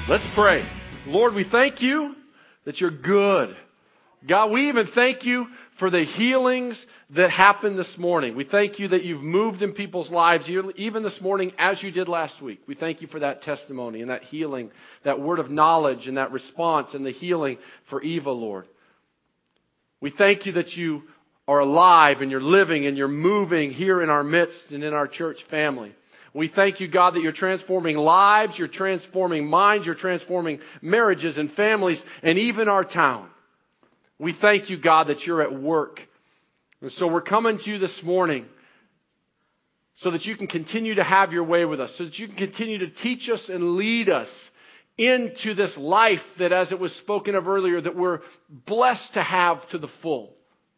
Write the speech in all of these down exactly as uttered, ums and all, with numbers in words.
Let's pray. Lord, we thank you that you're good. God, we even thank you for the healings that happened this morning. We thank you that you've moved in people's lives, even this morning, as you did last week. We thank you for that testimony and that healing, that word of knowledge and that response and the healing for Eva, Lord. We thank you that you are alive and you're living and you're moving here in our midst and in our church family. We thank you, God, that you're transforming lives, you're transforming minds, you're transforming marriages and families and even our town. We thank you, God, that you're at work. And so we're coming to you this morning so that you can continue to have your way with us, so that you can continue to teach us and lead us into this life that, as it was spoken of earlier, that we're blessed to have to the full.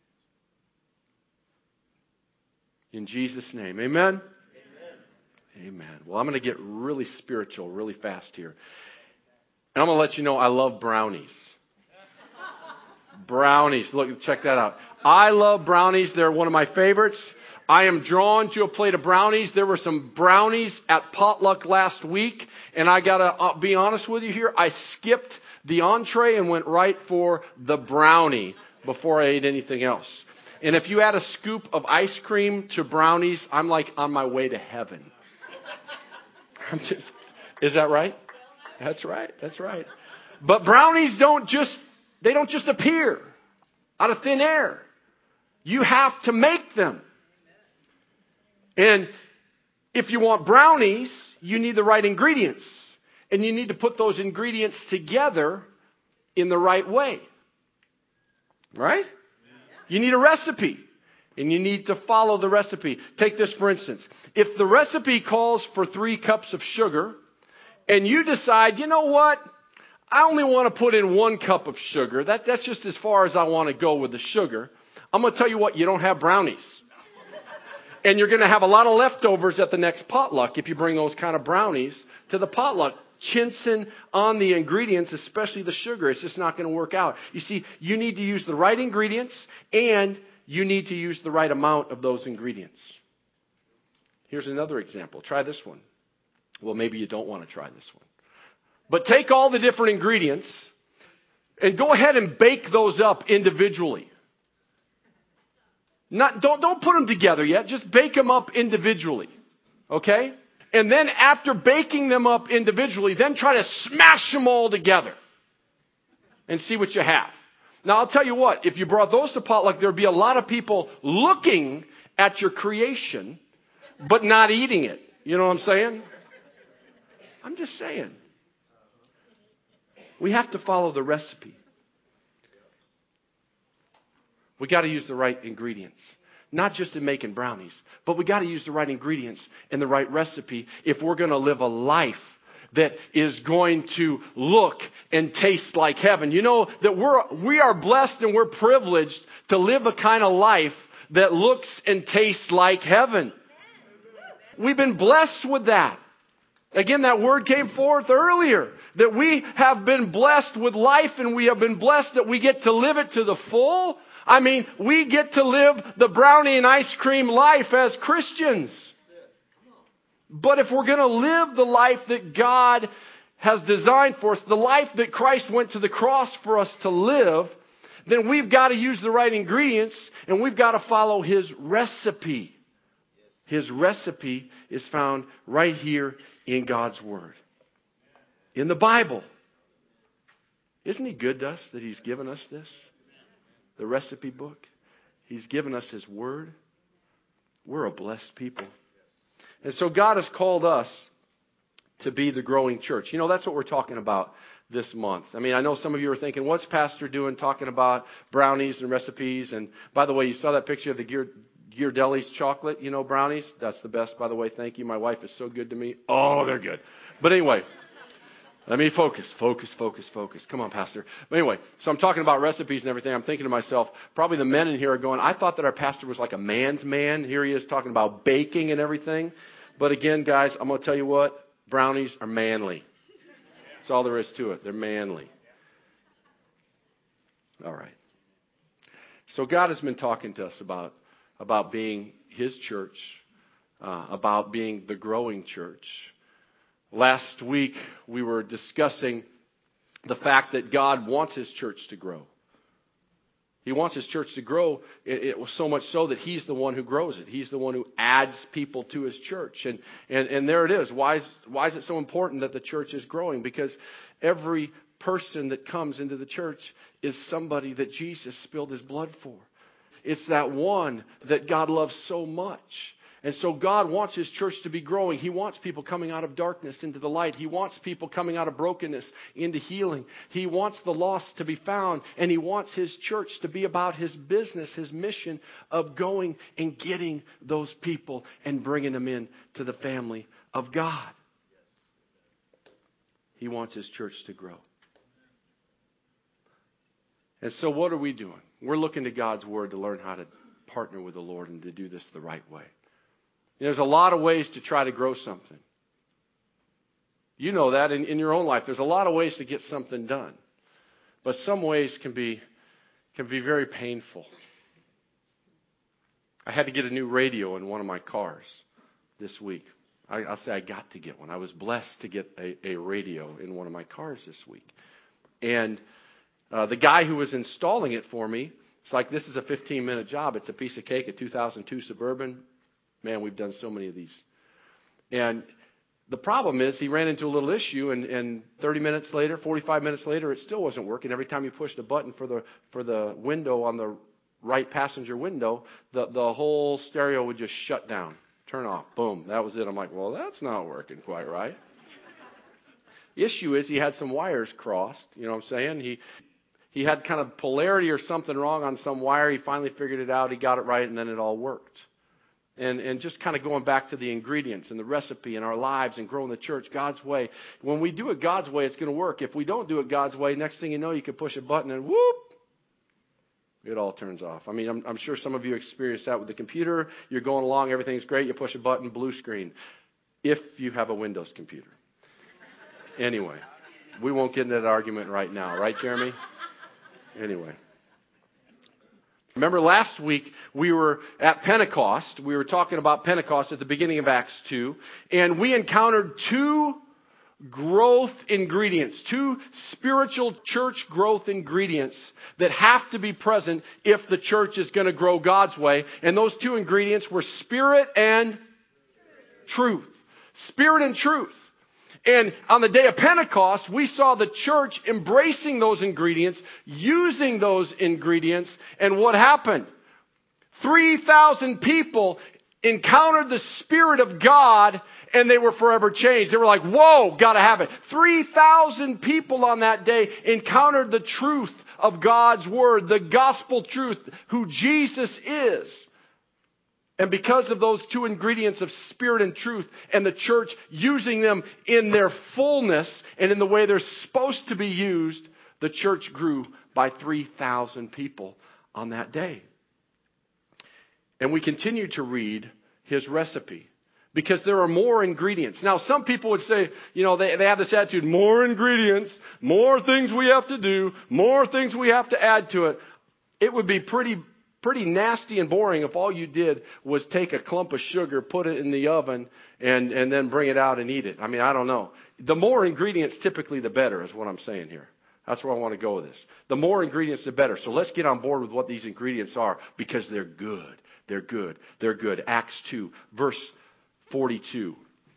In Jesus' name, amen? Amen. Well, I'm going to get really spiritual really fast here. And I'm going to let you know I love brownies. Brownies. Look, check that out. I love brownies. They're one of my favorites. I am drawn to a plate of brownies. There were some brownies at potluck last week. And I got to be honest with you here. I skipped the entree and went right for the brownie before I ate anything else. And if you add a scoop of ice cream to brownies, I'm like on my way to heaven. I'm just, is that right? That's right. That's right. But brownies don't just, they don't just appear out of thin air. You have to make them. And if you want brownies, you need the right ingredients. And you need to put those ingredients together in the right way. Right? You need a recipe. And you need to follow the recipe. Take this for instance. If the recipe calls for three cups of sugar, and you decide, you know what? I only want to put in one cup of sugar. That, that's just as far as I want to go with the sugar. I'm going to tell you what, you don't have brownies. And you're going to have a lot of leftovers at the next potluck if you bring those kind of brownies to the potluck. Chinsing on the ingredients, especially the sugar, it's just not going to work out. You see, you need to use the right ingredients and you need to use the right amount of those ingredients. Here's another example. Try this one. Well, maybe you don't want to try this one. But take all the different ingredients and go ahead and bake those up individually. Not, don't, don't put them together yet. Just bake them up individually. Okay? And then after baking them up individually, then try to smash them all together and see what you have. Now, I'll tell you what, if you brought those to potluck, there'd be a lot of people looking at your creation, but not eating it. You know what I'm saying? I'm just saying. We have to follow the recipe. We got to use the right ingredients. Not just in making brownies, but we got to use the right ingredients and the right recipe if we're going to live a life that is going to look and taste like heaven. You know that we're we are blessed and we're privileged to live a kind of life that looks and tastes like heaven. We've been blessed with that. Again, that word came forth earlier, that we have been blessed with life and we have been blessed that we get to live it to the full. I mean, we get to live the brownie and ice cream life as Christians. But if we're going to live the life that God has designed for us, the life that Christ went to the cross for us to live, then we've got to use the right ingredients and we've got to follow His recipe. His recipe is found right here in God's Word. In the Bible. Isn't He good to us that He's given us this? The recipe book. He's given us His Word. We're a blessed people. And so God has called us to be the growing church. You know, that's what we're talking about this month. I mean, I know some of you are thinking, what's Pastor doing talking about brownies and recipes? And by the way, you saw that picture of the Ghirardelli's chocolate, you know, brownies? That's the best, by the way. Thank you. My wife is so good to me. Oh, they're good. But anyway, let me focus, focus, focus, focus. Come on, Pastor. But anyway, so I'm talking about recipes and everything. I'm thinking to myself, probably the men in here are going, I thought that our pastor was like a man's man. Here he is talking about baking and everything. But again, guys, I'm going to tell you what. Brownies are manly. That's all there is to it. They're manly. All right. So God has been talking to us about, about being His church, uh, about being the growing church. Last week, we were discussing the fact that God wants His church to grow. He wants His church to grow. It, it was so much so that He's the one who grows it. He's the one who adds people to His church. And, and, and there it is. Why is, why is it so important that the church is growing? Because every person that comes into the church is somebody that Jesus spilled His blood for. It's that one that God loves so much. And so God wants His church to be growing. He wants people coming out of darkness into the light. He wants people coming out of brokenness into healing. He wants the lost to be found. And He wants His church to be about His business, His mission of going and getting those people and bringing them in to the family of God. He wants His church to grow. And so what are we doing? We're looking to God's Word to learn how to partner with the Lord and to do this the right way. There's a lot of ways to try to grow something. You know that in, in your own life. There's a lot of ways to get something done. But some ways can be can be very painful. I had to get a new radio in one of my cars this week. I, I'll say I got to get one. I was blessed to get a, a radio in one of my cars this week. And uh, the guy who was installing it for me, it's like, this is a fifteen-minute job. It's a piece of cake, a two thousand two Suburban. Man, we've done so many of these. And the problem is he ran into a little issue, and, and thirty minutes later, forty-five minutes later, it still wasn't working. Every time you pushed a button for the for the window on the right passenger window, the, the whole stereo would just shut down, turn off. Boom. That was it. I'm like, well, that's not working quite right. The issue is he had some wires crossed. You know what I'm saying? He he had kind of polarity or something wrong on some wire. He finally figured it out. He got it right, and then it all worked. And, and just kind of going back to the ingredients and the recipe in our lives and growing the church God's way. When we do it God's way, it's going to work. If we don't do it God's way, next thing you know, you can push a button and whoop, it all turns off. I mean, I'm, I'm sure some of you experienced that with the computer. You're going along, everything's great. You push a button, blue screen. If you have a Windows computer. Anyway, we won't get into that argument right now. Right, Jeremy? Anyway. Remember last week we were at Pentecost. We were talking about Pentecost at the beginning of Acts two. And we encountered two growth ingredients, two spiritual church growth ingredients that have to be present if the church is going to grow God's way. And those two ingredients were spirit and truth. Spirit and truth. And on the day of Pentecost, we saw the church embracing those ingredients, using those ingredients, and what happened? three thousand people encountered the Spirit of God, and they were forever changed. They were like, whoa, gotta have it. three thousand people on that day encountered the truth of God's Word, the gospel truth, who Jesus is. And because of those two ingredients of spirit and truth, and the church using them in their fullness and in the way they're supposed to be used, the church grew by three thousand people on that day. And we continue to read His recipe because there are more ingredients. Now, some people would say, you know, they, they have this attitude, more ingredients, more things we have to do, more things we have to add to it. It would be pretty Pretty nasty and boring if all you did was take a clump of sugar, put it in the oven, and, and then bring it out and eat it. I mean, I don't know. The more ingredients, typically the better is what I'm saying here. That's where I want to go with this. The more ingredients, the better. So let's get on board with what these ingredients are because they're good. They're good. They're good. Acts two, verse forty-two.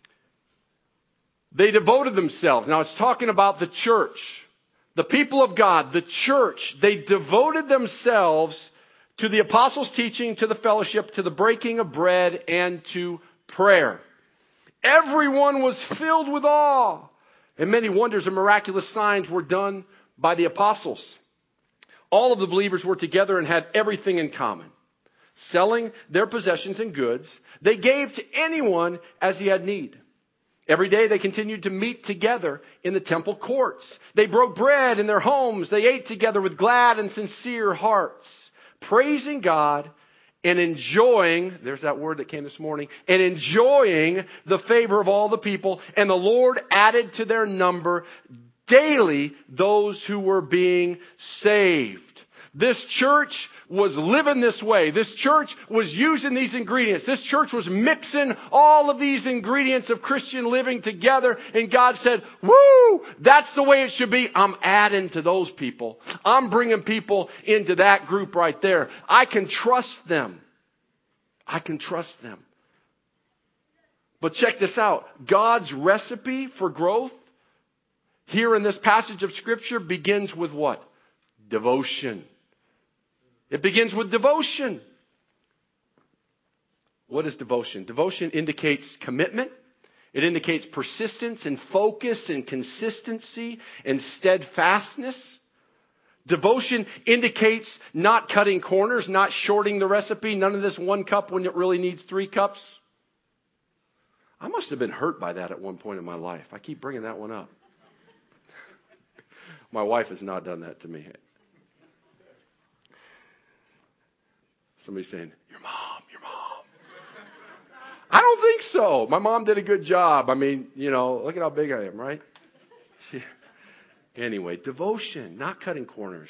They devoted themselves. Now it's talking about the church. The people of God, the church, they devoted themselves to the apostles' teaching, to the fellowship, to the breaking of bread, and to prayer. Everyone was filled with awe, and many wonders and miraculous signs were done by the apostles. All of the believers were together and had everything in common. Selling their possessions and goods, they gave to anyone as he had need. Every day they continued to meet together in the temple courts. They broke bread in their homes. They ate together with glad and sincere hearts, praising God and enjoying, there's that word that came this morning, and enjoying the favor of all the people. And the Lord added to their number daily those who were being saved. This church was living this way. This church was using these ingredients. This church was mixing all of these ingredients of Christian living together. And God said, woo, that's the way it should be. I'm adding to those people. I'm bringing people into that group right there. I can trust them. I can trust them. But check this out. God's recipe for growth here in this passage of Scripture begins with what? Devotion. It begins with devotion. What is devotion? Devotion indicates commitment. It indicates persistence and focus and consistency and steadfastness. Devotion indicates not cutting corners, not shorting the recipe. None of this one cup when it really needs three cups. I must have been hurt by that at one point in my life. I keep bringing that one up. My wife has not done that to me. Somebody's saying, your mom, your mom. I don't think so. My mom did a good job. I mean, you know, look at how big I am, right? She, anyway, devotion, not cutting corners.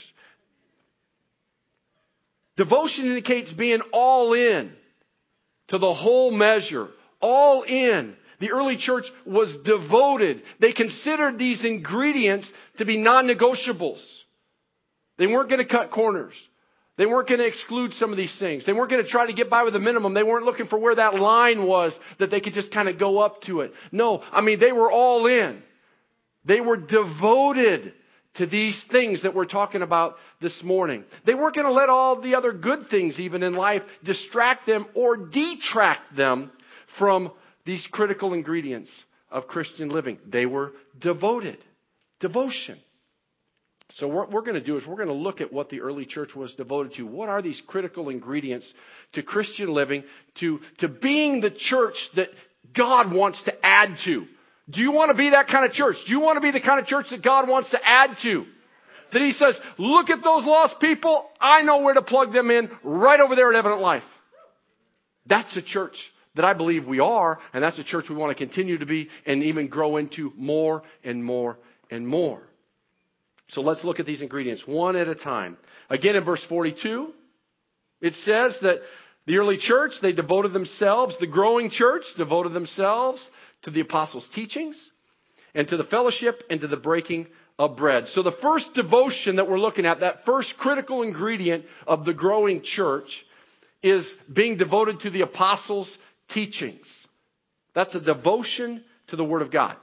Devotion indicates being all in to the whole measure, all in. The early church was devoted. They considered these ingredients to be non-negotiables. They weren't going to cut corners. They weren't going to exclude some of these things. They weren't going to try to get by with the minimum. They weren't looking for where that line was that they could just kind of go up to it. No, I mean, they were all in. They were devoted to these things that we're talking about this morning. They weren't going to let all the other good things even in life distract them or detract them from these critical ingredients of Christian living. They were devoted. Devotion. So what we're going to do is we're going to look at what the early church was devoted to. What are these critical ingredients to Christian living, to, to being the church that God wants to add to? Do you want to be that kind of church? Do you want to be the kind of church that God wants to add to? That He says, look at those lost people. I know where to plug them in right over there at Evident Life. That's a church that I believe we are, and that's a church we want to continue to be and even grow into more and more and more. So let's look at these ingredients one at a time. Again, in verse forty-two, it says that the early church, they devoted themselves, the growing church devoted themselves to the apostles' teachings and to the fellowship and to the breaking of bread. So the first devotion that we're looking at, that first critical ingredient of the growing church, is being devoted to the apostles' teachings. That's a devotion to the Word of God.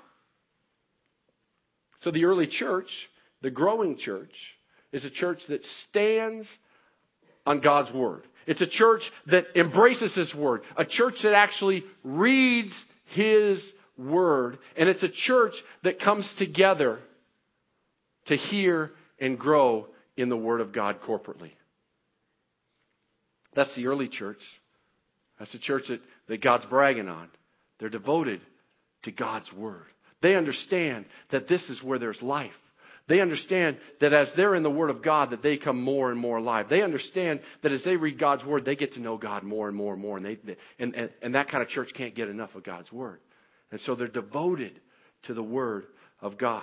So the early church, the growing church, is a church that stands on God's Word. It's a church that embraces His Word. A church that actually reads His Word. And it's a church that comes together to hear and grow in the Word of God corporately. That's the early church. That's the church that, that God's bragging on. They're devoted to God's Word. They understand that this is where there's life. They understand that as they're in the Word of God, that they come more and more alive. They understand that as they read God's Word, they get to know God more and more and more. And, they, they, and, and, and that kind of church can't get enough of God's Word. And so they're devoted to the Word of God.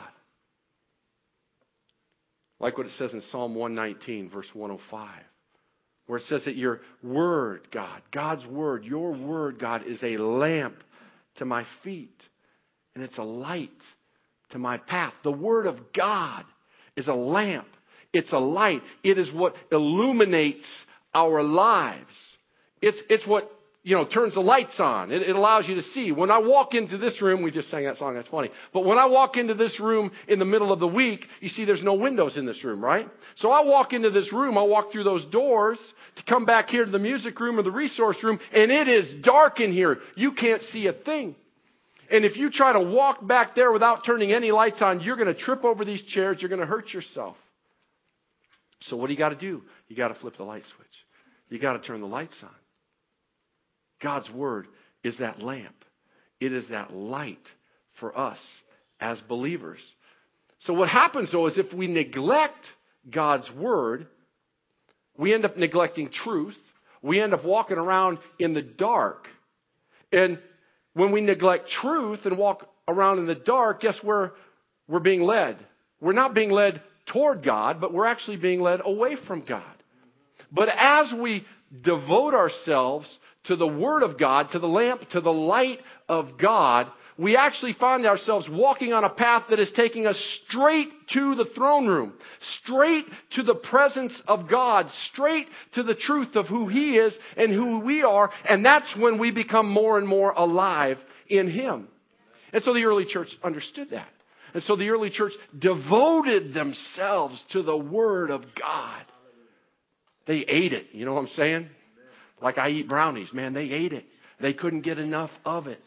Like what it says in Psalm one nineteen, verse one oh five. Where it says that your Word, God, God's Word, your Word, God, is a lamp to my feet. And it's a light to my path. The Word of God is a lamp. It's a light. It is what illuminates our lives. It's, it's what, you know, turns the lights on. It, it allows you to see. When I walk into this room, we just sang that song, that's funny. But when I walk into this room in the middle of the week, you see there's no windows in this room, right? So I walk into this room, I walk through those doors to come back here to the music room or the resource room, and it is dark in here. You can't see a thing. And if you try to walk back there without turning any lights on, you're going to trip over these chairs. You're going to hurt yourself. So what do you got to do? You got to flip the light switch. You got to turn the lights on. God's Word is that lamp. It is that light for us as believers. So what happens, though, is if we neglect God's Word, we end up neglecting truth. We end up walking around in the dark. And when we neglect truth and walk around in the dark, guess where we're being led? We're not being led toward God, but we're actually being led away from God. But as we devote ourselves to the Word of God, to the lamp, to the light of God, we actually find ourselves walking on a path that is taking us straight to the throne room, straight to the presence of God, straight to the truth of who He is and who we are. And that's when we become more and more alive in Him. And so the early church understood that. And so the early church devoted themselves to the Word of God. They ate it. You know what I'm saying? Like I eat brownies. Man, they ate it. They couldn't get enough of it.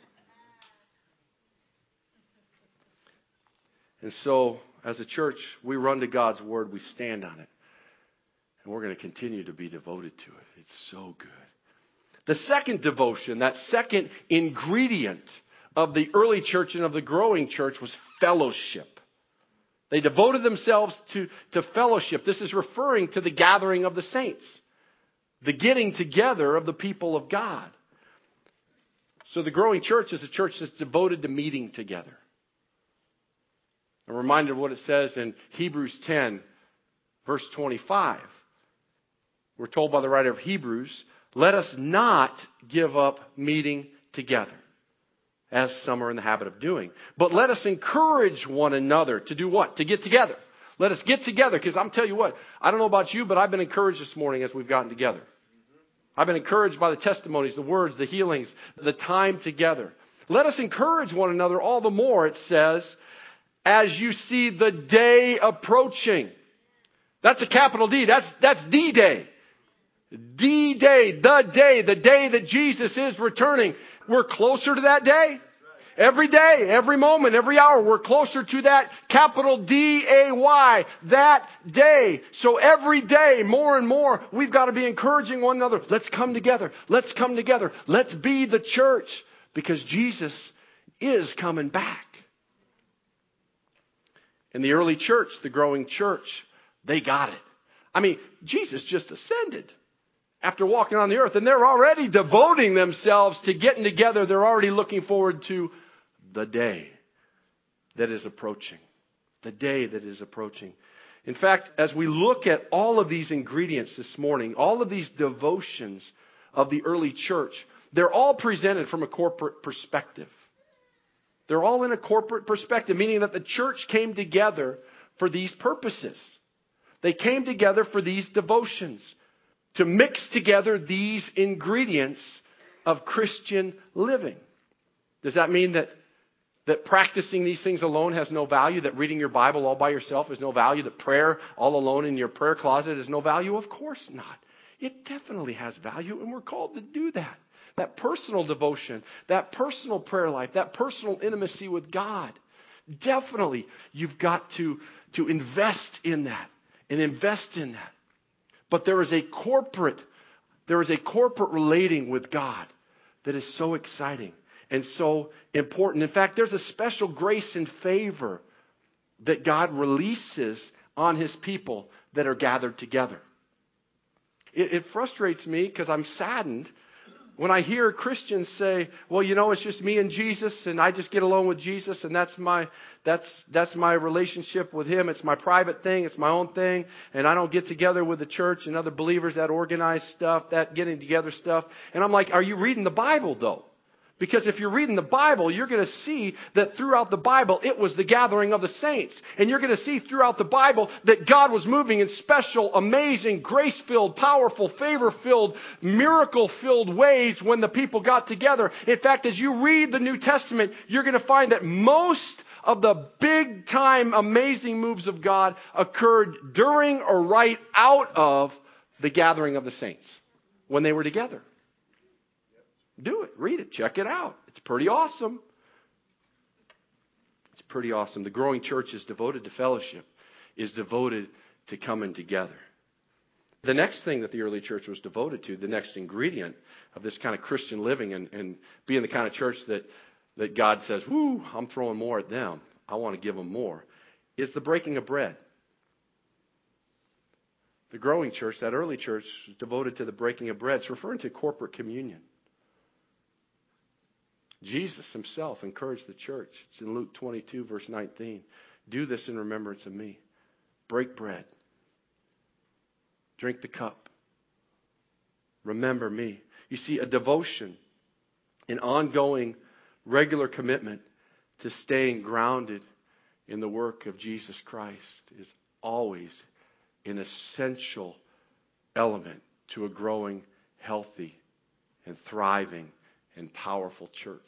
And so, as a church, we run to God's Word. We stand on it. And we're going to continue to be devoted to it. It's so good. The second devotion, that second ingredient of the early church and of the growing church was fellowship. They devoted themselves to, to fellowship. This is referring to the gathering of the saints. The getting together of the people of God. So the growing church is a church that's devoted to meeting together. I'm reminded of what it says in Hebrews ten, verse twenty-five. We're told by the writer of Hebrews, let us not give up meeting together, as some are in the habit of doing. But let us encourage one another to do what? To get together. Let us get together, because I'm telling you what, I don't know about you, but I've been encouraged this morning as we've gotten together. I've been encouraged by the testimonies, the words, the healings, the time together. Let us encourage one another all the more, it says, as you see the day approaching. That's a capital D. That's, that's D-Day. D-Day, the day, the day that Jesus is returning. We're closer to that day. Every day, every moment, every hour, we're closer to that capital D A Y, that day. So every day, more and more, we've got to be encouraging one another. Let's come together. Let's come together. Let's be the church, because Jesus is coming back. In the early church, the growing church, they got it. I mean, Jesus just ascended after walking on the earth, and they're already devoting themselves to getting together. They're already looking forward to the day that is approaching. The day that is approaching. In fact, as we look at all of these ingredients this morning, all of these devotions of the early church, they're all presented from a corporate perspective. They're all in a corporate perspective, meaning that the church came together for these purposes. They came together for these devotions, to mix together these ingredients of Christian living. Does that mean that, that practicing these things alone has no value? That reading your Bible all by yourself has no value? That prayer all alone in your prayer closet has no value? Of course not. It definitely has value, and we're called to do that. That personal devotion, that personal prayer life, that personal intimacy with God. Definitely, you've got to, to invest in that and invest in that. But there is a corporate, there is a corporate relating with God that is so exciting and so important. In fact, there's a special grace and favor that God releases on His people that are gathered together. It, it frustrates me because I'm saddened when I hear Christians say, well, you know, it's just me and Jesus, and I just get along with Jesus, and that's my that's that's my relationship with Him. It's my private thing. It's my own thing. And I don't get together with the church and other believers, that organized stuff, that getting together stuff. And I'm like, are you reading the Bible, though? Because if you're reading the Bible, you're going to see that throughout the Bible, it was the gathering of the saints. And you're going to see throughout the Bible that God was moving in special, amazing, grace-filled, powerful, favor-filled, miracle-filled ways when the people got together. In fact, as you read the New Testament, you're going to find that most of the big-time, amazing moves of God occurred during or right out of the gathering of the saints when they were together. Do it. Read it. Check it out. It's pretty awesome. It's pretty awesome. The growing church is devoted to fellowship, is devoted to coming together. The next thing that the early church was devoted to, the next ingredient of this kind of Christian living and, and being the kind of church that, that God says, whoo, I'm throwing more at them. I want to give them more, is the breaking of bread. The growing church, that early church, was devoted to the breaking of bread. It's referring to corporate communion. Jesus Himself encouraged the church. It's in Luke twenty-two, verse nineteen. Do this in remembrance of me. break bread. Drink the cup. Remember me. You see, a devotion, an ongoing, regular commitment to staying grounded in the work of Jesus Christ is always an essential element to a growing, healthy, and thriving and powerful church.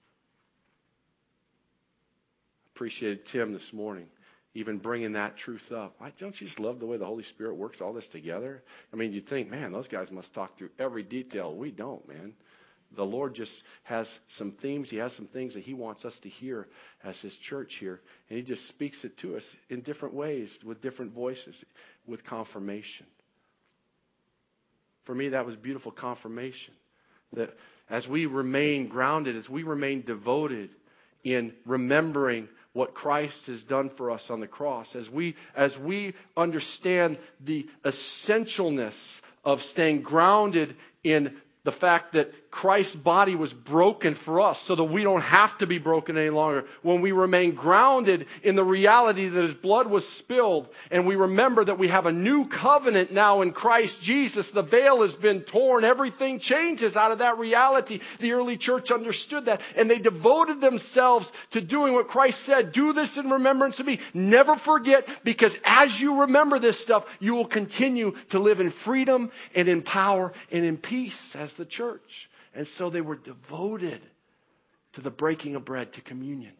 Appreciated Tim this morning even bringing that truth up. Why, don't you just love the way the Holy Spirit works all this together? I mean, you'd think, man, those guys must talk through every detail. We don't, man. The Lord just has some themes. He has some things that He wants us to hear as His church here. And He just speaks it to us in different ways, with different voices, with confirmation. For me, that was beautiful confirmation. That as we remain grounded, as we remain devoted in remembering what Christ has done for us on the cross, as we as we understand the essentialness of staying grounded in the fact that Christ's body was broken for us so that we don't have to be broken any longer. When we remain grounded in the reality that His blood was spilled, and we remember that we have a new covenant now in Christ Jesus, the veil has been torn, everything changes out of that reality. The early church understood that, and they devoted themselves to doing what Christ said. Do this in remembrance of me. Never forget, because as you remember this stuff, you will continue to live in freedom and in power and in peace as the church. And so they were devoted to the breaking of bread, to communion.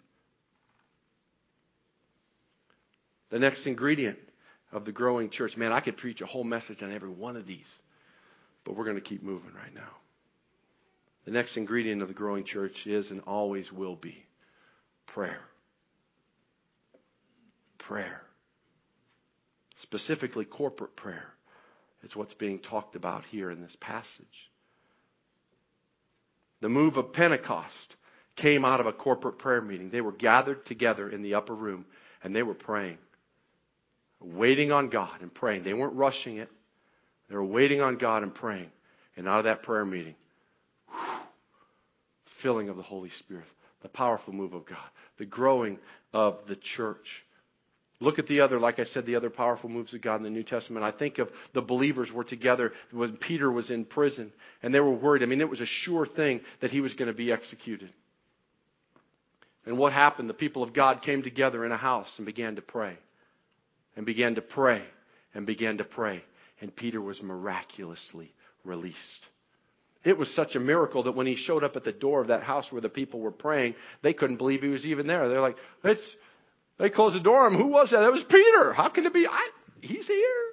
The next ingredient of the growing church. Man, I could preach a whole message on every one of these, but we're going to keep moving right now. The next ingredient of the growing church is and always will be prayer. Prayer. Specifically corporate prayer is what's being talked about here in this passage. The move of Pentecost came out of a corporate prayer meeting. They were gathered together in the upper room and they were praying, waiting on God and praying. They weren't rushing it. They were waiting on God and praying. And out of that prayer meeting, whew, filling of the Holy Spirit, the powerful move of God, the growing of the church. Look at the other, like I said, the other powerful moves of God in the New Testament. I think of the believers were together when Peter was in prison. And they were worried. I mean, it was a sure thing that he was going to be executed. And what happened? The people of God came together in a house and began to pray. And began to pray. And began to pray. And Peter was miraculously released. It was such a miracle that when he showed up at the door of that house where the people were praying, they couldn't believe he was even there. They're like, it's... They closed the door on him. Who was that? That was Peter. How can it be? I, he's here.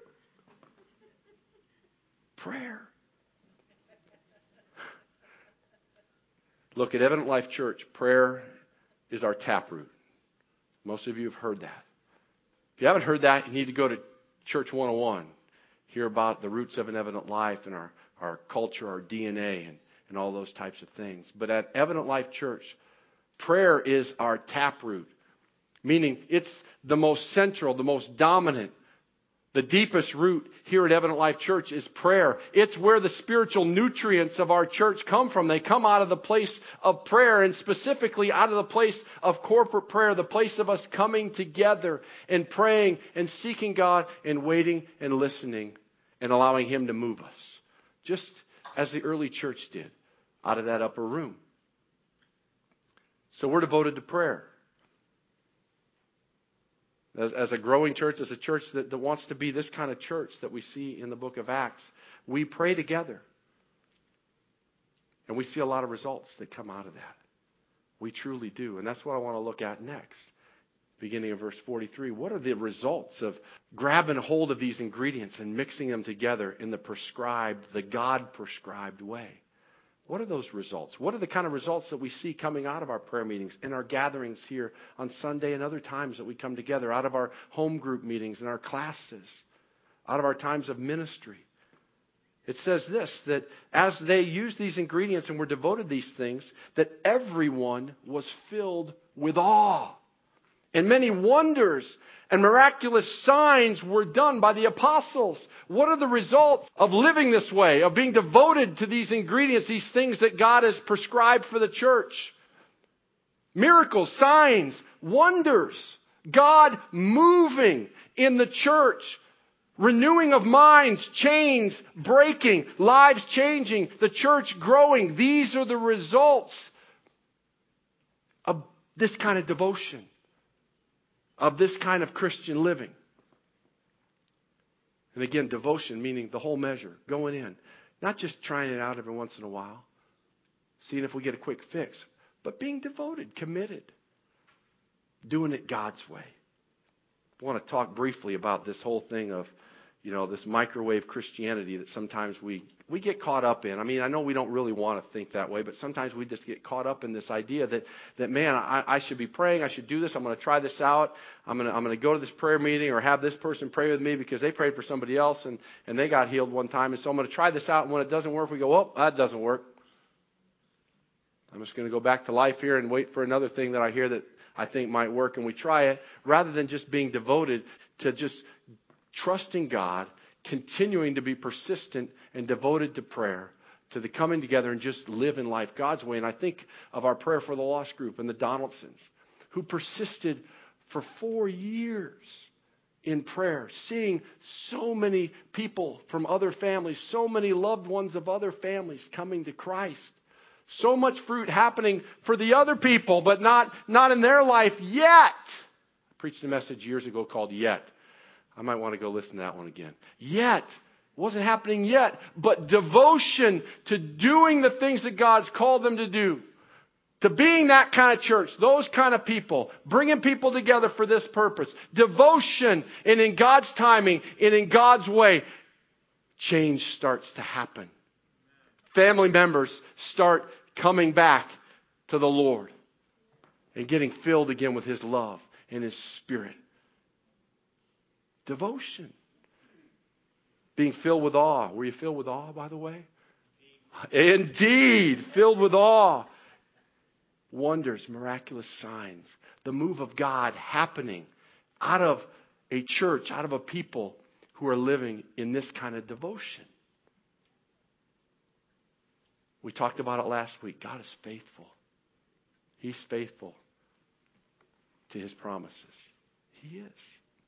Prayer. Look, at Evident Life Church, prayer is our taproot. Most of you have heard that. If you haven't heard that, you need to go to Church one oh one. Hear about the roots of an Evident Life and our, our culture, our D N A, and, and all those types of things. But at Evident Life Church, prayer is our taproot. Meaning it's the most central, the most dominant, the deepest root here at Evident Life Church is prayer. It's where the spiritual nutrients of our church come from. They come out of the place of prayer, and specifically out of the place of corporate prayer, the place of us coming together and praying and seeking God and waiting and listening and allowing Him to move us. Just as the early church did out of that upper room. So we're devoted to prayer. As, as a growing church, as a church that, that wants to be this kind of church that we see in the book of Acts, we pray together. And we see a lot of results that come out of that. We truly do. And that's what I want to look at next. Beginning of verse forty-three. What are the results of grabbing hold of these ingredients and mixing them together in the prescribed, the God-prescribed way? What are those results? What are the kind of results that we see coming out of our prayer meetings, in our gatherings here on Sunday and other times that we come together, out of our home group meetings and our classes, out of our times of ministry? It says this, that as they used these ingredients and were devoted to these things, that everyone was filled with awe. And many wonders and miraculous signs were done by the apostles. What are the results of living this way, of being devoted to these ingredients, these things that God has prescribed for the church? Miracles, signs, wonders. God moving in the church. Renewing of minds, chains breaking, lives changing, the church growing. These are the results of this kind of devotion, of this kind of Christian living. And again, devotion meaning the whole measure, going in. Not just trying it out every once in a while, seeing if we get a quick fix, but being devoted, committed, doing it God's way. I want to talk briefly about this whole thing of, you know, this microwave Christianity that sometimes we, we get caught up in. I mean, I know we don't really want to think that way, but sometimes we just get caught up in this idea that, that man, I, I should be praying, I should do this, I'm going to try this out, I'm going to I'm going to go to this prayer meeting or have this person pray with me because they prayed for somebody else and, and they got healed one time, and so I'm going to try this out, and when it doesn't work, we go, oh, that doesn't work. I'm just going to go back to life here and wait for another thing that I hear that I think might work, and we try it, rather than just being devoted to just trusting God, continuing to be persistent and devoted to prayer, to the coming together and just living life God's way. And I think of our Prayer for the Lost group and the Donaldsons, who persisted for four years in prayer, seeing so many people from other families, so many loved ones of other families coming to Christ. So much fruit happening for the other people, but not, not in their life yet. I preached a message years ago called Yet. I might want to go listen to that one again. Yet. It wasn't happening yet. But devotion to doing the things that God's called them to do. To being that kind of church. Those kind of people. Bringing people together for this purpose. Devotion. And in God's timing. And in God's way. Change starts to happen. Family members start coming back to the Lord. And getting filled again with His love and His Spirit. Devotion. Being filled with awe. Were you filled with awe, by the way? Indeed. Filled with awe. Wonders, miraculous signs. The move of God happening out of a church, out of a people who are living in this kind of devotion. We talked about it last week. God is faithful. He's faithful to His promises. He is.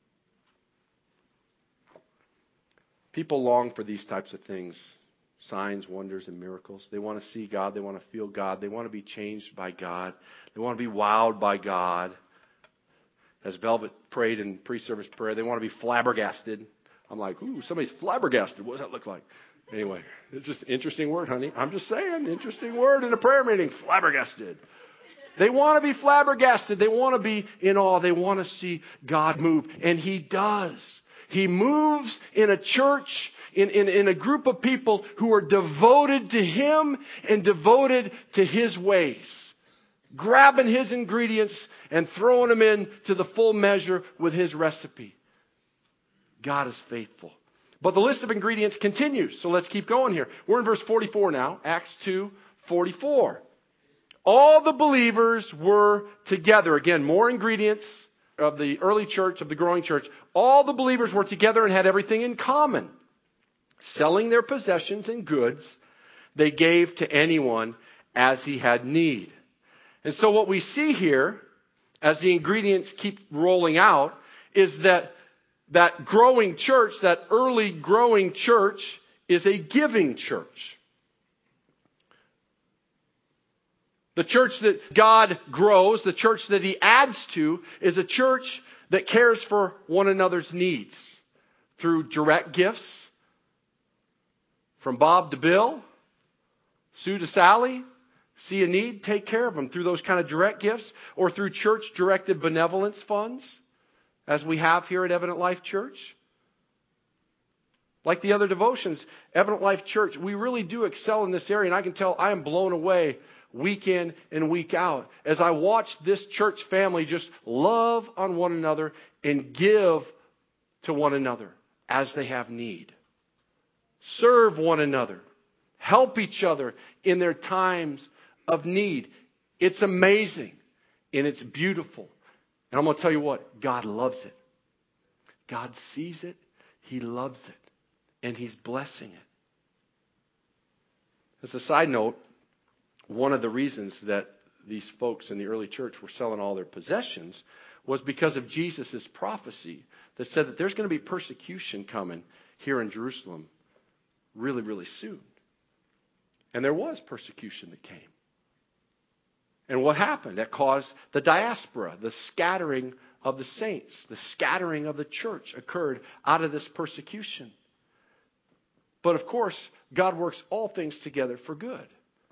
People long for these types of things. Signs, wonders, and miracles. They want to see God. They want to feel God. They want to be changed by God. They want to be wowed by God. As Velvet prayed in pre-service prayer, they want to be flabbergasted. I'm like, ooh, somebody's flabbergasted. What does that look like? Anyway, it's just an interesting word, honey. I'm just saying, interesting word in a prayer meeting. Flabbergasted. They want to be flabbergasted. They want to be in awe. They want to see God move. And He does. He moves in a church, in, in, in a group of people who are devoted to Him and devoted to His ways. Grabbing His ingredients and throwing them in to the full measure with His recipe. God is faithful. But the list of ingredients continues. So let's keep going here. We're in verse forty-four now. Acts two forty-four. All the believers were together. Again, more ingredients of the early church, of the growing church. All the believers were together and had everything in common. Selling their possessions and goods, they gave to anyone as he had need. And so what we see here, as the ingredients keep rolling out, is that that growing church, that early growing church, is a giving church. The church that God grows, the church that He adds to, is a church that cares for one another's needs through direct gifts, from Bob to Bill, Sue to Sally. See a need, take care of them through those kind of direct gifts, or through church-directed benevolence funds, as we have here at Evident Life Church. Like the other devotions, Evident Life Church, we really do excel in this area, and I can tell I am blown away week in and week out as I watch this church family just love on one another and give to one another as they have need. Serve one another. Help each other in their times of need. It's amazing and it's beautiful. And I'm going to tell you what, God loves it. God sees it. He loves it. And He's blessing it. As a side note, one of the reasons that these folks in the early church were selling all their possessions was because of Jesus' prophecy that said that there's going to be persecution coming here in Jerusalem really, really soon. And there was persecution that came. And what happened? That caused the diaspora, the scattering of the saints, the scattering of the church occurred out of this persecution. But of course, God works all things together for good.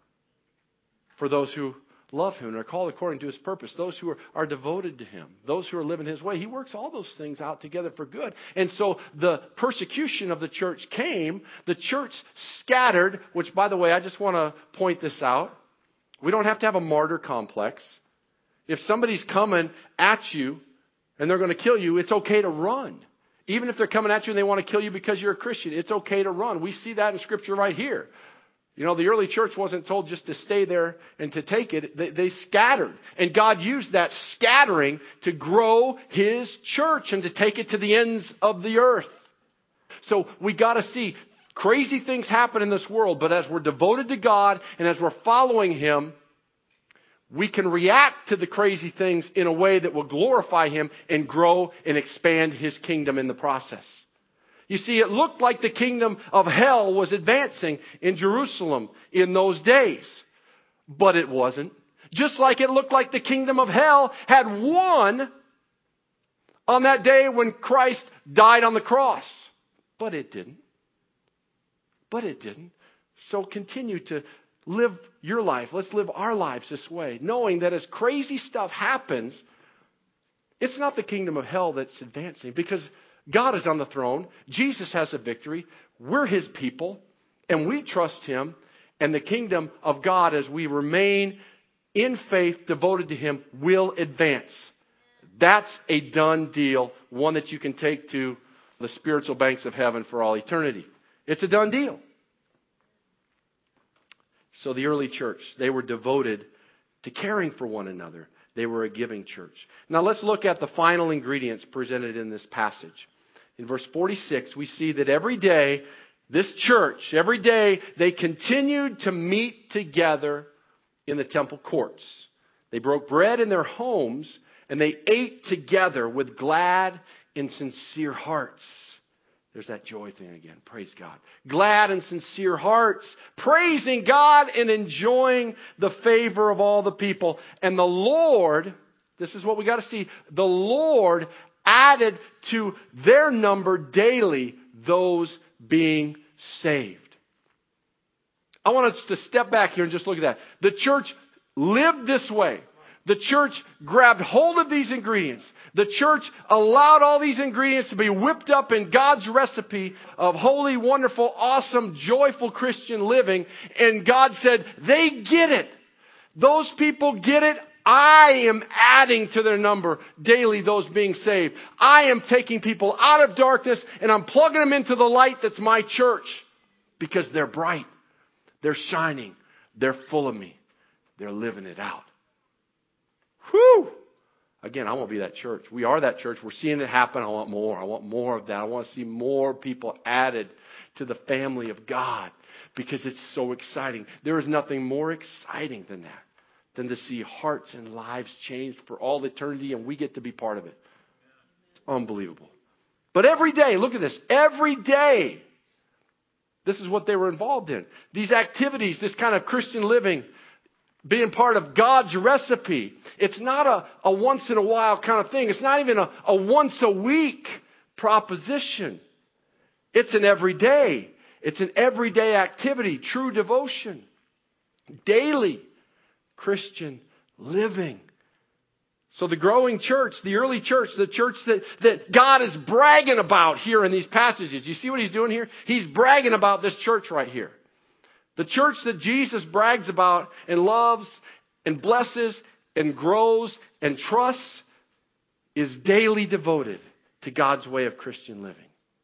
For those who love Him and are called according to His purpose, those who are, are devoted to Him, those who are living His way. He works all those things out together for good. And so the persecution of the church came. The church scattered, which, by the way, I just want to point this out. We don't have to have a martyr complex. If somebody's coming at you and they're going to kill you, it's okay to run. Even if they're coming at you and they want to kill you because you're a Christian, it's okay to run. We see that in Scripture right here. You know, the early church wasn't told just to stay there and to take it. They, they scattered. And God used that scattering to grow His church and to take it to the ends of the earth. So we got to see crazy things happen in this world, but as we're devoted to God and as we're following Him, we can react to the crazy things in a way that will glorify Him and grow and expand His kingdom in the process. You see, it looked like the kingdom of hell was advancing in Jerusalem in those days, but it wasn't. Just like it looked like the kingdom of hell had won on that day when Christ died on the cross, but it didn't. But it didn't. So continue to live your life. Let's live our lives this way, knowing that as crazy stuff happens, it's not the kingdom of hell that's advancing, because God is on the throne. Jesus has a victory. We're His people, and we trust Him. And the kingdom of God, as we remain in faith, devoted to Him, will advance. That's a done deal, one that you can take to the spiritual banks of heaven for all eternity. It's a done deal. So the early church, they were devoted to caring for one another. They were a giving church. Now let's look at the final ingredients presented in this passage. In verse forty-six, we see that every day, this church, every day, they continued to meet together in the temple courts. They broke bread in their homes, and they ate together with glad and sincere hearts. There's that joy thing again. Praise God. Glad and sincere hearts, praising God and enjoying the favor of all the people. And the Lord, this is what we got to see, the Lord added to their number daily those being saved. I want us to step back here and just look at that. The church lived this way. The church grabbed hold of these ingredients. The church allowed all these ingredients to be whipped up in God's recipe of holy, wonderful, awesome, joyful Christian living. And God said, they get it. Those people get it. I am adding to their number daily those being saved. I am taking people out of darkness and I'm plugging them into the light that's my church, because they're bright. They're shining. They're full of me. They're living it out. Whew! Again, I want to be that church. We are that church. We're seeing it happen. I want more. I want more of that. I want to see more people added to the family of God, because it's so exciting. There is nothing more exciting than that, than to see hearts and lives changed for all eternity, and we get to be part of it. It's unbelievable. But every day, look at this. Every day, this is what they were involved in. These activities, this kind of Christian living, being part of God's recipe. It's not a, a once in a while kind of thing. It's not even a, a once a week proposition. It's an everyday. It's an everyday activity, true devotion. Daily Christian living. So the growing church, the early church, the church that, that God is bragging about here in these passages. You see what He's doing here? He's bragging about this church right here. The church that Jesus brags about and loves and blesses and grows and trusts is daily devoted to God's way of Christian living.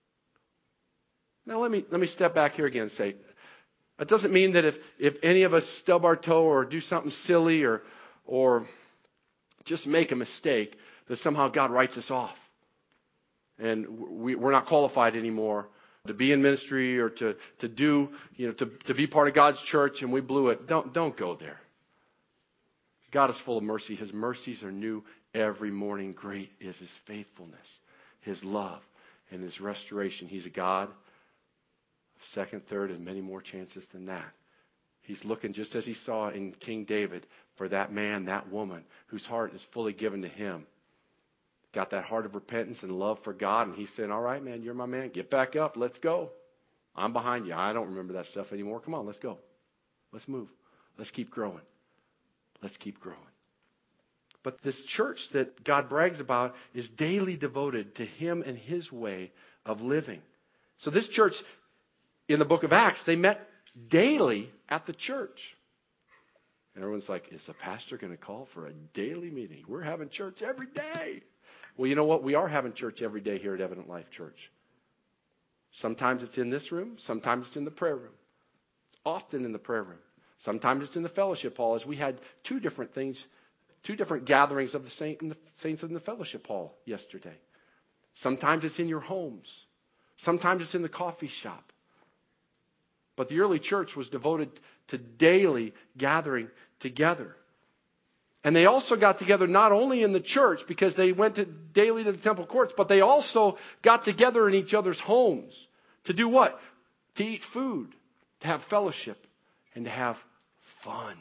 Now let me let me step back here again and say, that doesn't mean that if, if any of us stub our toe or do something silly or or just make a mistake, that somehow God writes us off. And we, we're not qualified anymore to be in ministry or to, to do, you know, to, to be part of God's church, and we blew it. Don't, don't go there. God is full of mercy. His mercies are new every morning. Great is His faithfulness, His love, and His restoration. He's a God of second, third, and many more chances than that. He's looking, just as He saw in King David, for that man, that woman, whose heart is fully given to Him. Got that heart of repentance and love for God, and He's saying, all right, man, you're my man. Get back up. Let's go. I'm behind you. I don't remember that stuff anymore. Come on, let's go. Let's move. Let's keep growing. Let's keep growing. But this church that God brags about is daily devoted to Him and His way of living. So this church in the book of Acts, they met daily at the church. And everyone's like, is the pastor going to call for a daily meeting? We're having church every day. Well, you know what? We are having church every day here at Evident Life Church. Sometimes it's in this room. Sometimes it's in the prayer room. It's often in the prayer room. Sometimes it's in the fellowship hall, as we had two different things, two different gatherings of the saint and the saints in the fellowship hall yesterday. Sometimes it's in your homes. Sometimes it's in the coffee shop. But the early church was devoted to daily gathering together. And they also got together not only in the church, because they went to daily to the temple courts, but they also got together in each other's homes. To do what? To eat food, to have fellowship, and to have fun.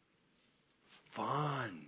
Fun.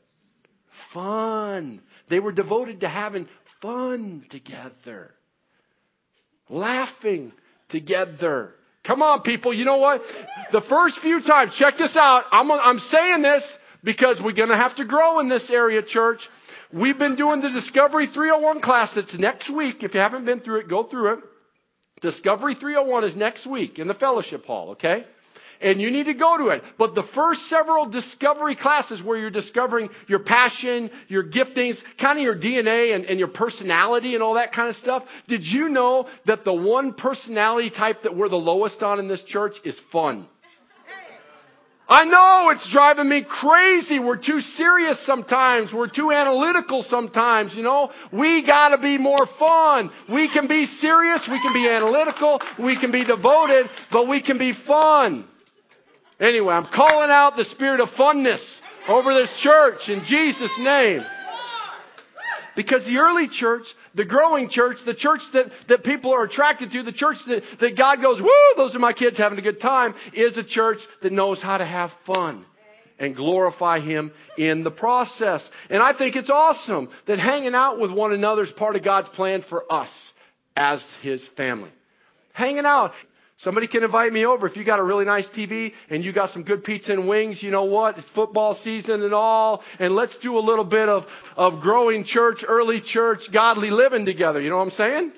Fun. They were devoted to having fun together. Laughing together. Come on, people. You know what? The first few times, check this out. I'm, I'm saying this because we're going to have to grow in this area, church. We've been doing the Discovery three oh one class that's next week. If you haven't been through it, go through it. Discovery three oh one is next week in the fellowship hall, okay? And you need to go to it. But the first several discovery classes where you're discovering your passion, your giftings, kind of your D N A and, and your personality and all that kind of stuff. Did you know that the one personality type that we're the lowest on in this church is fun? I know it's driving me crazy. We're too serious sometimes. We're too analytical sometimes, you know. We gotta be more fun. We can be serious. We can be analytical. We can be devoted, but we can be fun. Anyway, I'm calling out the spirit of funness over this church in Jesus' name. Because the early church, the growing church, the church that, that people are attracted to, the church that, that God goes, woo, those are my kids having a good time, is a church that knows how to have fun and glorify Him in the process. And I think it's awesome that hanging out with one another is part of God's plan for us as His family. Hanging out. Somebody can invite me over if you got a really nice T V and you got some good pizza and wings. You know what? It's football season and all. And let's do a little bit of, of growing church, early church, godly living together. You know what I'm saying?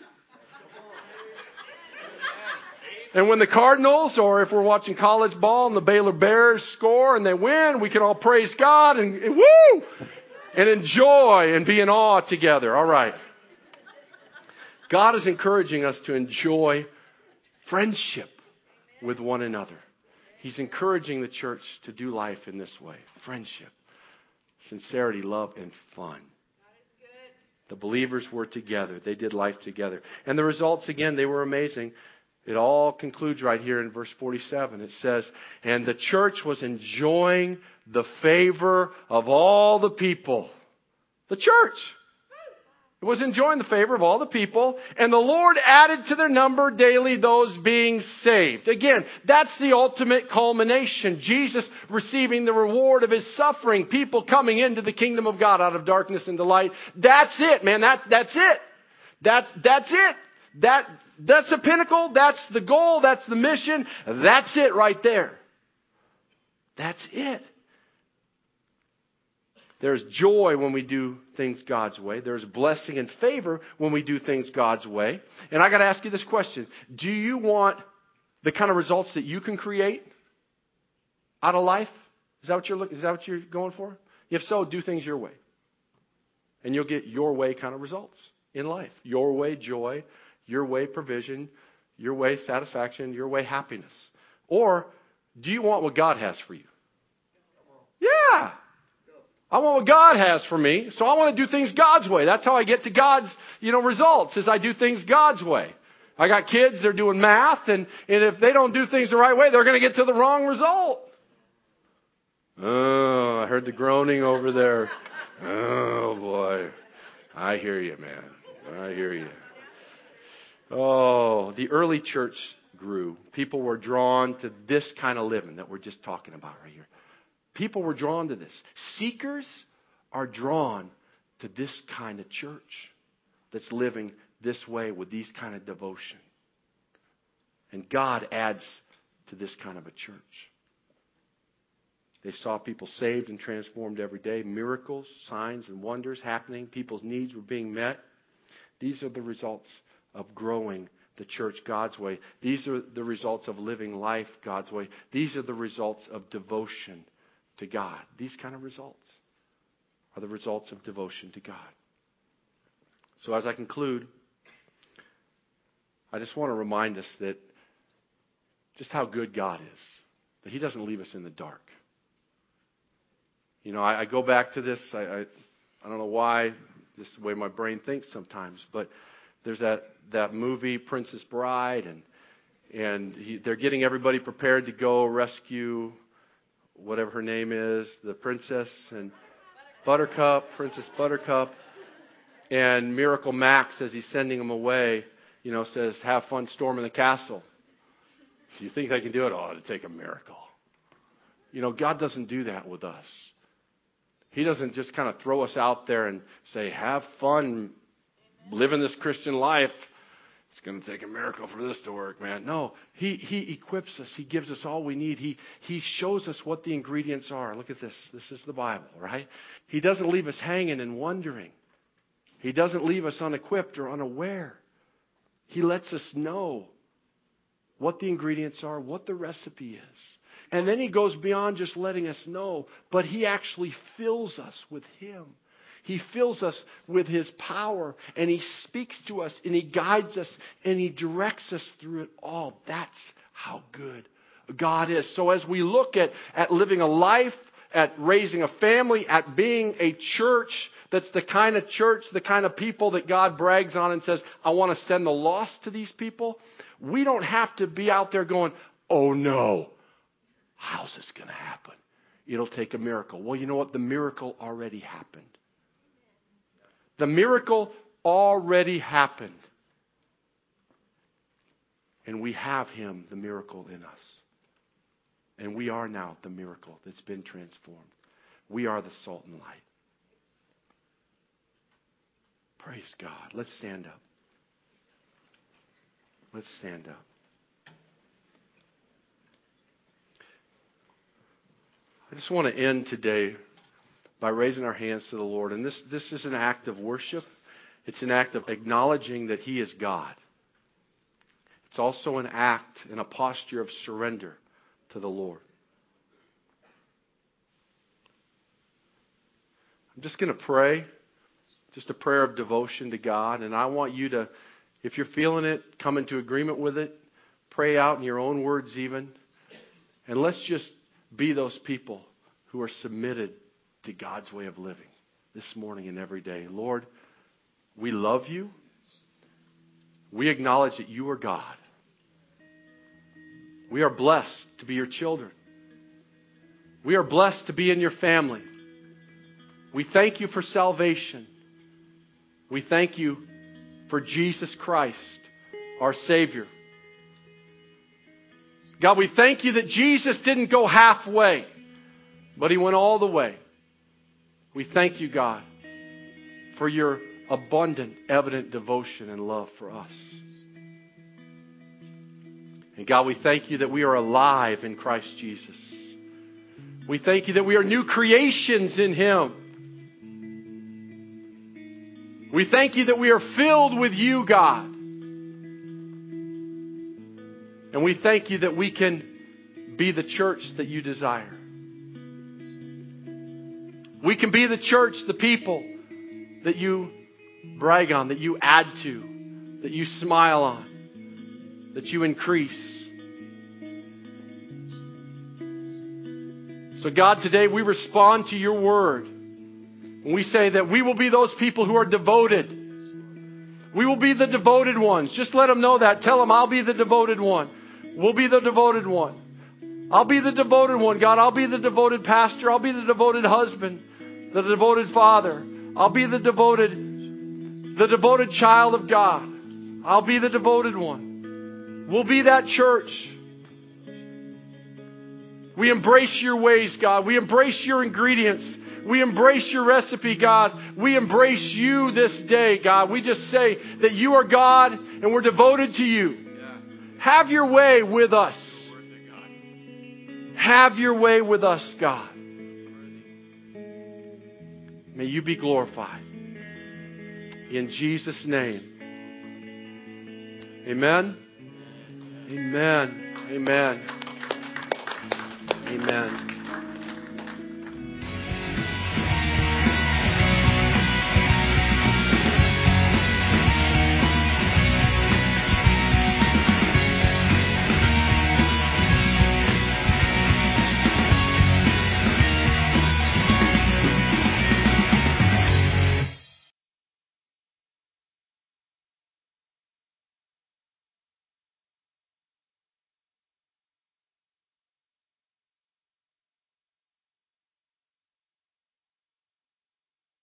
And when the Cardinals, or if we're watching college ball and the Baylor Bears score and they win, we can all praise God and, and woo! And enjoy and be in awe together. All right. God is encouraging us to enjoy friendship with one another. He's encouraging the church to do life in this way. Friendship, sincerity, love, and fun. The believers were together. They did life together. And the results, again, they were amazing. It all concludes right here in verse forty-seven. It says, and the church was enjoying the favor of all the people. The church. It was enjoying the favor of all the people, and the Lord added to their number daily those being saved. Again, that's the ultimate culmination. Jesus receiving the reward of His suffering, people coming into the kingdom of God out of darkness into light. That's it, man. That, that's it. That's, that's it. That, that's the pinnacle. That's the goal. That's the mission. That's it right there. That's it. There's joy when we do things God's way. There's blessing and favor when we do things God's way. And I got to ask you this question. Do you want the kind of results that you can create out of life? Is that what you're looking, is that what you're going for? If so, do things your way. And you'll get your way kind of results in life. Your way joy, your way provision, your way satisfaction, your way happiness. Or do you want what God has for you? Yeah. I want what God has for me, so I want to do things God's way. That's how I get to God's, you know, results, is I do things God's way. I got kids, they're doing math, and, and if they don't do things the right way, they're going to get to the wrong result. Oh, I heard the groaning over there. Oh, boy. I hear you, man. I hear you. Oh, the early church grew. People were drawn to this kind of living that we're just talking about right here. People were drawn to this. Seekers are drawn to this kind of church that's living this way with these kind of devotion. And God adds to this kind of a church. They saw people saved and transformed every day. Miracles, signs, and wonders happening. People's needs were being met. These are the results of growing the church God's way. These are the results of living life God's way. These are the results of devotion to God. These kind of results are the results of devotion to God. So as I conclude, I just want to remind us that just how good God is. That He doesn't leave us in the dark. You know, I, I go back to this. I, I I don't know why. This is the way my brain thinks sometimes. But there's that, that movie, Princess Bride, and and he, they're getting everybody prepared to go rescue whatever her name is, the princess, and Buttercup, Princess Buttercup. And Miracle Max, as he's sending them away, you know, says, have fun storming the castle. If you think they can do it, oh, it'll take a miracle. You know, God doesn't do that with us. He doesn't just kind of throw us out there and say, have fun living this Christian life. It's going to take a miracle for this to work, man. No, He He equips us. He gives us all we need. He He shows us what the ingredients are. Look at this. This is the Bible, right? He doesn't leave us hanging and wondering. He doesn't leave us unequipped or unaware. He lets us know what the ingredients are, what the recipe is. And then He goes beyond just letting us know, but He actually fills us with Him. He fills us with His power, and He speaks to us, and He guides us, and He directs us through it all. That's how good God is. So as we look at, at living a life, at raising a family, at being a church that's the kind of church, the kind of people that God brags on and says, I want to send the lost to these people, we don't have to be out there going, oh no, how's this going to happen? It'll take a miracle. Well, you know what? The miracle already happened. The miracle already happened. And we have Him, the miracle, in us. And we are now the miracle that's been transformed. We are the salt and light. Praise God. Let's stand up. Let's stand up. I just want to end today by raising our hands to the Lord. And this, this is an act of worship. It's an act of acknowledging that He is God. It's also an act and a posture of surrender to the Lord. I'm just going to pray. Just a prayer of devotion to God. And I want you to, if you're feeling it, come into agreement with it. Pray out in your own words even. And let's just be those people who are submitted to God's way of living this morning and every day. Lord, we love You. We acknowledge that You are God. We are blessed to be Your children. We are blessed to be in Your family. We thank You for salvation. We thank You for Jesus Christ, our Savior. God, we thank You that Jesus didn't go halfway, but He went all the way. We thank You, God, for Your abundant, evident devotion and love for us. And God, we thank You that we are alive in Christ Jesus. We thank You that we are new creations in Him. We thank You that we are filled with You, God. And we thank You that we can be the church that You desire. We can be the church, the people that You brag on, that You add to, that You smile on, that You increase. So God, today we respond to Your word. And we say that we will be those people who are devoted. We will be the devoted ones. Just let them know that. Tell them, I'll be the devoted one. We'll be the devoted one. I'll be the devoted one, God. I'll be the devoted pastor. I'll be the devoted husband, the devoted father. I'll be the devoted, the devoted child of God. I'll be the devoted one. We'll be that church. We embrace your ways, God. We embrace your ingredients. We embrace your recipe, God. We embrace you this day, God. We just say that you are God and we're devoted to you. Have your way with us. Have your way with us, God. May you be glorified. In Jesus' name. Amen. Amen. Amen. Amen.